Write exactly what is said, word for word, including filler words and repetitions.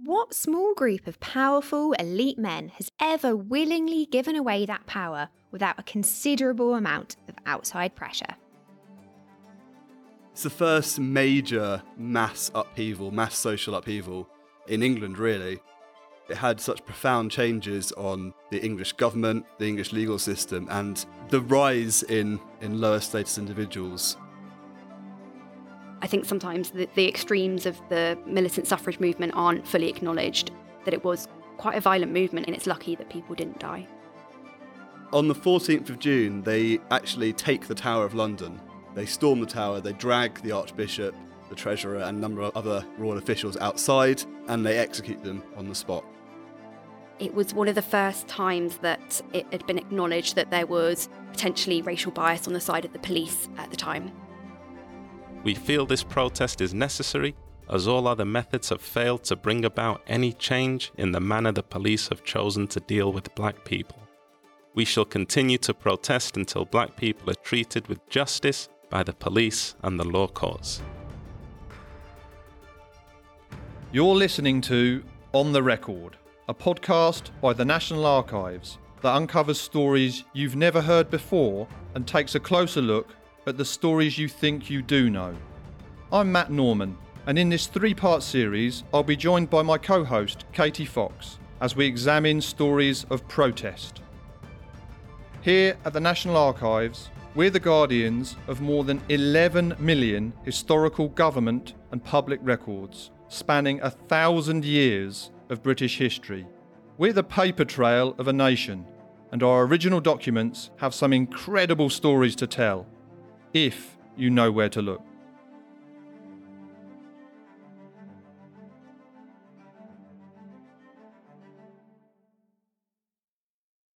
what small group of powerful, elite men has ever willingly given away that power without a considerable amount of outside pressure? It's the first major mass upheaval, mass social upheaval in England, really. It had such profound changes on the English government, the English legal system, and the rise in, in lower status individuals. I think sometimes the, the extremes of the militant suffrage movement aren't fully acknowledged, that it was quite a violent movement, and it's lucky that people didn't die. On the fourteenth of June, they actually take the Tower of London. They storm the tower, they drag the Archbishop, the Treasurer and a number of other royal officials outside, and they execute them on the spot. It was one of the first times that it had been acknowledged that there was potentially racial bias on the side of the police at the time. We feel this protest is necessary, as all other methods have failed to bring about any change in the manner the police have chosen to deal with black people. We shall continue to protest until black people are treated with justice by the police and the law courts. You're listening to On the Record, a podcast by the National Archives that uncovers stories you've never heard before and takes a closer look at the stories you think you do know. I'm Matt Norman, and in this three-part series, I'll be joined by my co-host, Katie Fox, as we examine stories of protest. Here at the National Archives, we're the guardians of more than eleven million historical government and public records, spanning a thousand years of British history. We're the paper trail of a nation, and our original documents have some incredible stories to tell, if you know where to look.